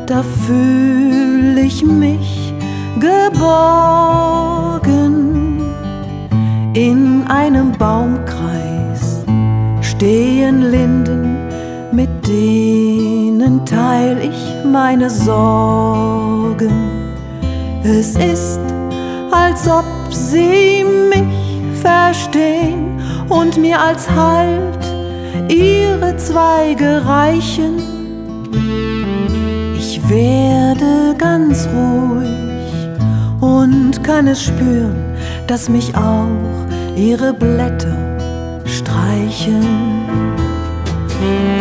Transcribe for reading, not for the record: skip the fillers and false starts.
da fühl ich mich geborgen. In einem Baumkreis stehen Linden, mit denen teil ich meine Sorgen. Es ist, als ob sie mich verstehen und mir als Halt ihre Zweige reichen. Ich werde ganz ruhig und kann es spüren, dass mich auch ihre Blätter streicheln.